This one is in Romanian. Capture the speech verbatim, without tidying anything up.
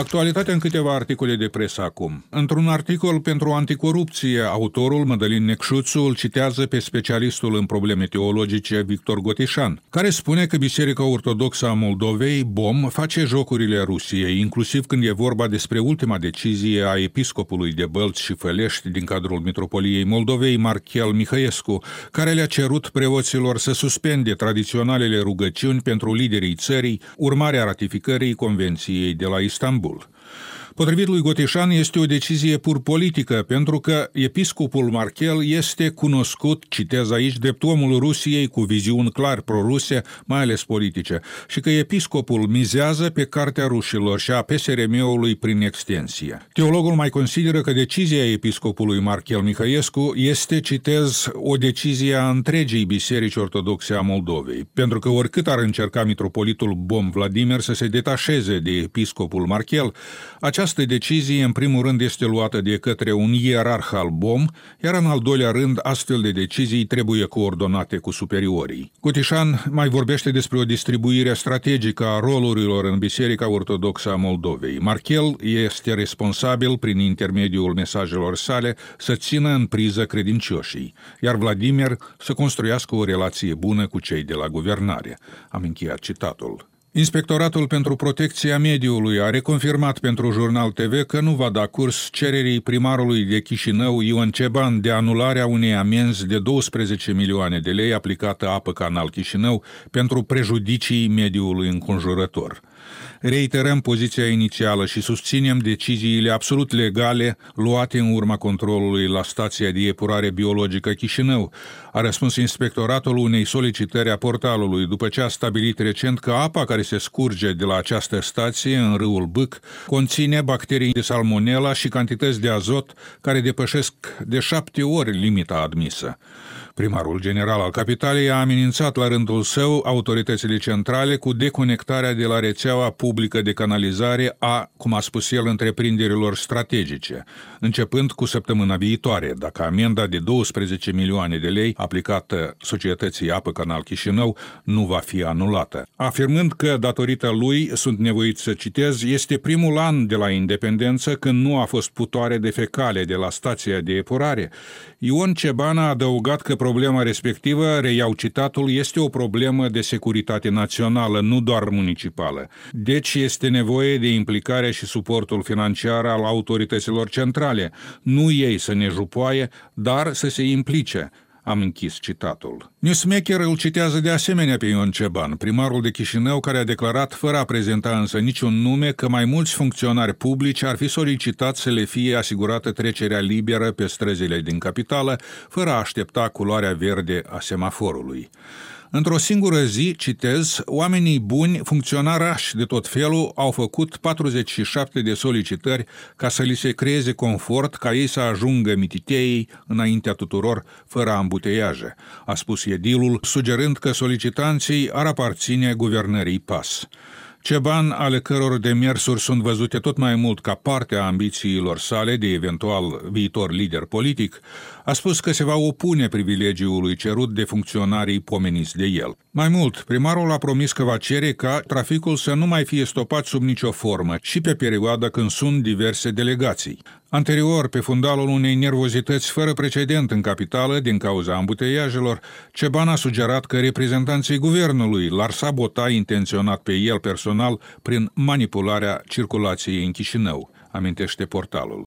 Actualitatea în câteva articole de presă acum. Într-un articol pentru anticorupție, autorul, Mădălin Necșuțu, îl citează pe specialistul în probleme teologice Victor Gotișan, care spune că Biserica Ortodoxă a Moldovei, B O M, face jocurile Rusiei, inclusiv când e vorba despre ultima decizie a episcopului de Bălți și Fălești din cadrul Mitropoliei Moldovei, Marchel Mihăescu, care le-a cerut preoților să suspende tradiționalele rugăciuni pentru liderii țării, urmarea ratificării Convenției de la Istanbul. Potrivit lui Gotișan, este o decizie pur politică, pentru că episcopul Marchel este cunoscut, citez aici, drept omul Rusiei cu viziuni clar proruse, mai ales politice, și că episcopul mizează pe cartea rușilor și a P S R M-ului prin extensie. Teologul mai consideră că decizia episcopului Marchel Mihăescu este, citez, o decizie a întregii Biserici Ortodoxe a Moldovei, pentru că oricât ar încerca mitropolitul B O M Vladimir să se detașeze de episcopul Marchel, această decizie, în primul rând, este luată de către un ierarh al B O M, iar în al doilea rând, astfel de decizii trebuie coordonate cu superiorii. Gotișan mai vorbește despre o distribuire strategică a rolurilor în Biserica Ortodoxă a Moldovei. Marchel este responsabil, prin intermediul mesajelor sale, să țină în priză credincioșii, iar Vladimir să construiască o relație bună cu cei de la guvernare. Am încheiat citatul. Inspectoratul pentru Protecția Mediului a reconfirmat pentru Jurnal T V că nu va da curs cererii primarului de Chișinău, Ion Ceban, de anularea unei amenzi de douăsprezece milioane de lei aplicată Apă Canal Chișinău pentru prejudicii mediului înconjurător. Reiterăm poziția inițială și susținem deciziile absolut legale luate în urma controlului la stația de epurare biologică Chișinău, a răspuns inspectoratul unei solicitări a portalului, după ce a stabilit recent că apa care se scurge de la această stație în râul Bâc conține bacterii de salmonella și cantități de azot care depășesc de șapte ori limita admisă. Primarul general al capitalei a amenințat la rândul său autoritățile centrale cu deconectarea de la rețeaua publică de canalizare a, cum a spus el, întreprinderilor strategice, începând cu săptămâna viitoare, dacă amenda de douăsprezece milioane de lei aplicată societății Apă Canal Chișinău nu va fi anulată. Afirmând că, datorită lui, sunt nevoit să citez, este primul an de la independență când nu a fost putoare de fecale de la stația de epurare, Ion Ceban a adăugat că problema respectivă, reiau citatul, este o problemă de securitate națională, nu doar municipală. Deci este nevoie de implicarea și suportul financiar al autorităților centrale, nu ei să ne jupoaie, dar să se implice. Am închis citatul. Newsmaker îl citează de asemenea pe Ion Ceban, primarul de Chișinău, care a declarat, fără a prezenta însă niciun nume, că mai mulți funcționari publici ar fi solicitat să le fie asigurată trecerea liberă pe străzile din capitală, fără a aștepta culoarea verde a semaforului. Într-o singură zi, citez, oamenii buni, funcționarași de tot felul, au făcut patruzeci și șapte de solicitări ca să li se creeze confort ca ei să ajungă mititeii înaintea tuturor, fără ambuteiaje, a spus edilul, sugerând că solicitanții ar aparține guvernării P A S. Ceban, ale căror demersuri sunt văzute tot mai mult ca parte a ambițiilor sale de eventual viitor lider politic, a spus că se va opune privilegiului cerut de funcționarii pomeniți de el. Mai mult, primarul a promis că va cere ca traficul să nu mai fie stopat sub nicio formă și pe perioada când sunt diverse delegații. Anterior, pe fundalul unei nervozități fără precedent în capitală din cauza ambuteiajelor, Ceban a sugerat că reprezentanții guvernului l-ar sabota intenționat pe el personal prin manipularea circulației în Chișinău, amintește portalul.